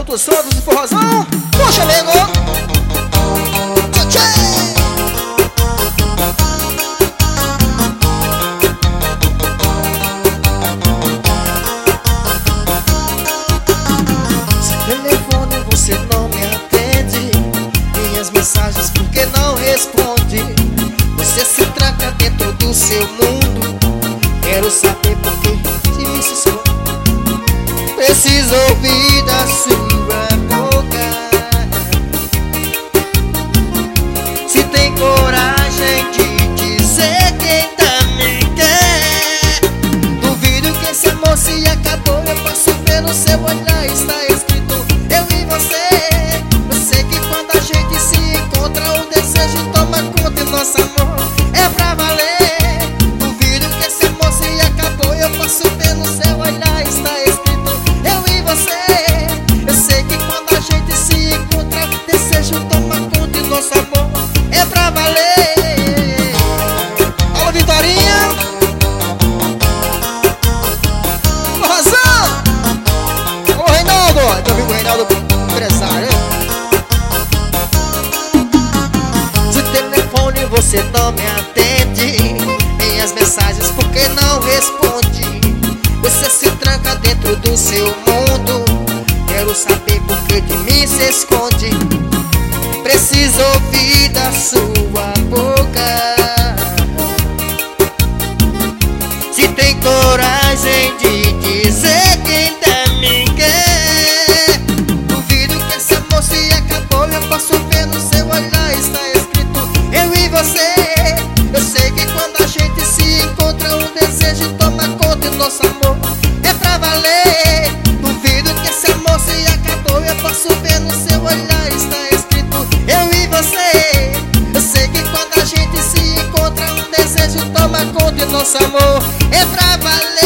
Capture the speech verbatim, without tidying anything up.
solta o som do forrozão. Puxa, nego. Tchê. Se telefone você não me atende, minhas mensagens por que não responde? Você se tranca dentro do seu mundo. Quero saber por que te me esconde. Preciso ouvir da sua boca. Se tem coragem de dizer quem também quer. Duvido que esse amor se acabou. Eu posso ver no seu olhar, está escrito eu e você. Eu sei que quando a gente se encontra, o desejo toma conta e nosso amor é pra valer. Duvido que esse amor se acabou. Eu posso ver no seu olhar, está escrito eu e você. Eu sei que quando a gente se encontra, o desejo toma conta e nosso amor é pra valer. Alô, Vitorinha. Ô, Razão. Alô, Reinaldo. Meu amigo Reinaldo, empresário. Se o telefone você não me atende, minhas mensagens por que não responde? Você se tranca dentro do seu mundo. Quero saber por que de mim se esconde. Preciso ouvir da sua boca. Se tem coragem de dizer quem também quer. Duvido que esse amor se acabou. Eu posso ver no seu olhar, está escrito eu e você. Eu sei que quando a gente se encontra, o desejo toma conta e nosso amor é pra valer. Duvido que esse amor se acabou. Eu posso ver no seu olhar, está escrito eu e você. Eu sei que quando a gente se encontra, o desejo toma conta e nosso amor é pra valer.